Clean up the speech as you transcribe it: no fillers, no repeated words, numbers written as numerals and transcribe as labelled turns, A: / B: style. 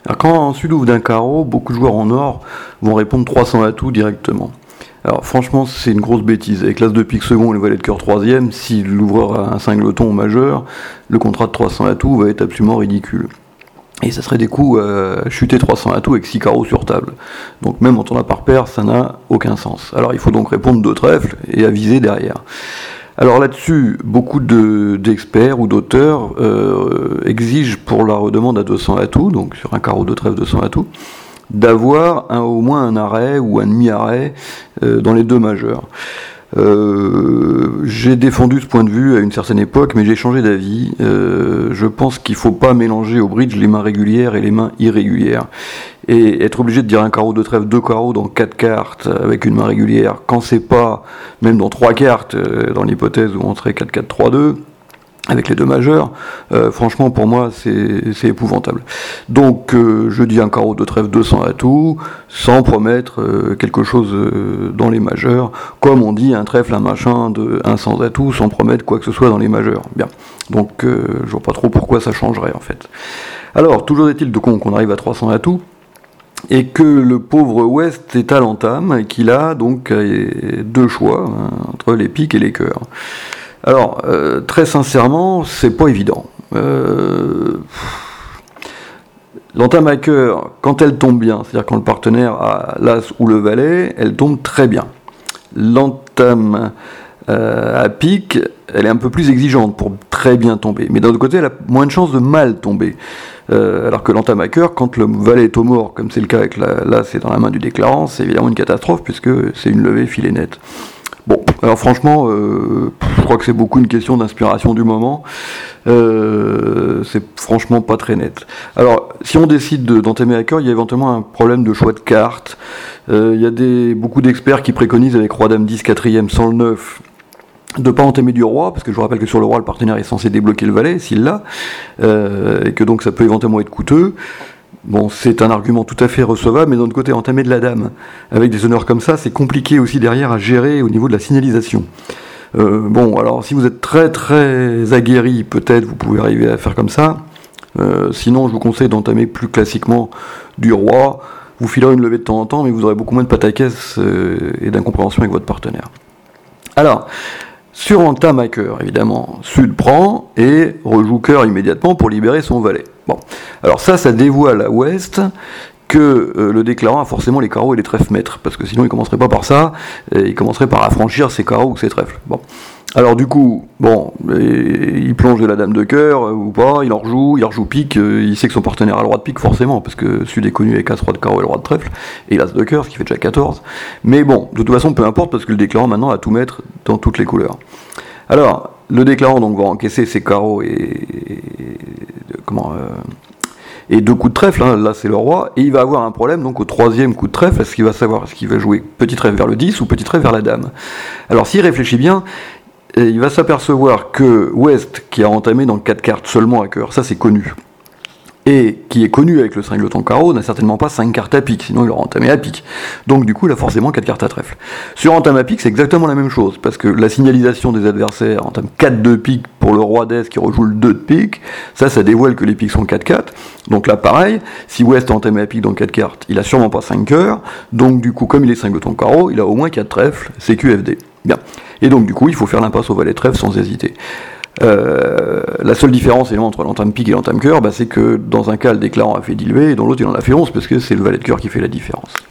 A: Alors quand on sud ouvre d'un carreau, beaucoup de joueurs en or vont répondre 300 atouts directement. Alors franchement, c'est une grosse bêtise. Avec l'as de pique second et le valet de cœur troisième, si l'ouvreur a un cingleton majeur, le contrat de 300 atouts va être absolument ridicule. Et ça serait des coups à chuter 300 atouts avec 6 carreaux sur table. Donc même en tournoi par paire, ça n'a aucun sens. Alors il faut donc répondre 2 trèfles et aviser derrière. Alors là-dessus, beaucoup d'experts ou d'auteurs exigent pour la redemande à 200 atouts, donc sur un carreau de trèfle 200 atouts, d'avoir au moins un arrêt ou un demi-arrêt dans les deux majeurs. J'ai défendu ce point de vue à une certaine époque, mais j'ai changé d'avis. Je pense qu'il ne faut pas mélanger au bridge les mains régulières et les mains irrégulières. Et être obligé de dire un carreau de trèfle, 2 carreaux dans 4 cartes avec une main régulière, quand c'est pas, même dans 3 cartes, dans l'hypothèse où on serait 4-4-3-2, avec les deux majeurs, franchement pour moi c'est épouvantable. Donc je dis un carreau de trèfle 200 atouts, sans promettre quelque chose dans les majeurs, comme on dit un trèfle, un machin de 100 atouts, sans promettre quoi que ce soit dans les majeurs. Bien. Donc je vois pas trop pourquoi ça changerait en fait. Alors, toujours est-il qu'on arrive à 300 atouts, et que le pauvre West est à l'entame, et qu'il a donc 2 choix, entre les piques et les cœurs. Alors, très sincèrement, c'est pas évident. L'entame à cœur, quand elle tombe bien, c'est-à-dire quand le partenaire a l'as ou le valet, elle tombe très bien. L'entame à pique, elle est un peu plus exigeante pour très bien tomber. Mais d'un autre côté, elle a moins de chances de mal tomber. Alors que l'entame à cœur, quand le valet est au mort, comme c'est le cas avec l'as c'est dans la main du déclarant, c'est évidemment une catastrophe puisque c'est une levée filet net. Bon, alors franchement, je crois que c'est beaucoup une question d'inspiration du moment. C'est franchement pas très net. Alors, si on décide d'entamer à cœur, il y a éventuellement un problème de choix de cartes. Il y a beaucoup d'experts qui préconisent avec roi dame 10 quatrième sans le 9 de ne pas entamer du roi, parce que je vous rappelle que sur le roi, le partenaire est censé débloquer le valet, s'il l'a, et que donc ça peut éventuellement être coûteux. Bon, c'est un argument tout à fait recevable, mais d'un autre côté, entamer de la dame avec des honneurs comme ça, c'est compliqué aussi derrière à gérer au niveau de la signalisation. Bon, alors si vous êtes très très aguerri, peut-être vous pouvez arriver à faire comme ça. Sinon, je vous conseille d'entamer plus classiquement du roi. Vous filerez une levée de temps en temps, mais vous aurez beaucoup moins de pataquès et d'incompréhension avec votre partenaire. Alors, sur entame à cœur, évidemment, Sud prend et rejoue cœur immédiatement pour libérer son valet. Bon, alors ça dévoile à Ouest que le déclarant a forcément les carreaux et les trèfles maîtres, parce que sinon il commencerait pas par ça, il commencerait par affranchir ses carreaux ou ses trèfles. Bon, alors du coup, bon, il plonge de la dame de cœur ou pas, il rejoue pique, il sait que son partenaire a le roi de pique forcément, parce que Sud est connu avec as roi de carreau et le roi de trèfle, et il a as de cœur, ce qui fait déjà 14. Mais bon, de toute façon, peu importe, parce que le déclarant maintenant a tout mettre dans toutes les couleurs. Alors, le déclarant donc va encaisser ses carreaux et 2 coups de trèfle, hein, là c'est le roi, et il va avoir un problème donc au 3e coup de trèfle, est-ce qu'il va savoir, est-ce qu'il va jouer petit trèfle vers le 10 ou petit trèfle vers la dame. Alors s'il réfléchit bien, il va s'apercevoir que West, qui a entamé dans 4 cartes seulement à cœur, ça c'est connu, et qui est connu avec le cingleton carreau, n'a certainement pas 5 cartes à pique, sinon il aurait entamé à pique. Donc du coup, il a forcément 4 cartes à trèfle. Sur entame à pique, c'est exactement la même chose, parce que la signalisation des adversaires entame 4 de pique pour le roi d'As qui rejoue le 2 de pique, ça dévoile que les piques sont 4-4. Donc là, pareil, si West a entamé à pique dans 4 cartes, il a sûrement pas 5 cœurs, donc du coup, comme il est cingleton carreau, il a au moins 4 trèfles, CQFD. Bien. Et donc du coup, il faut faire l'impasse au valet trèfle sans hésiter. La seule différence évidemment entre l'entame pique et l'entame cœur, c'est que dans un cas le déclarant a fait 10 levées et dans l'autre il en a fait 11 parce que c'est le valet de cœur qui fait la différence.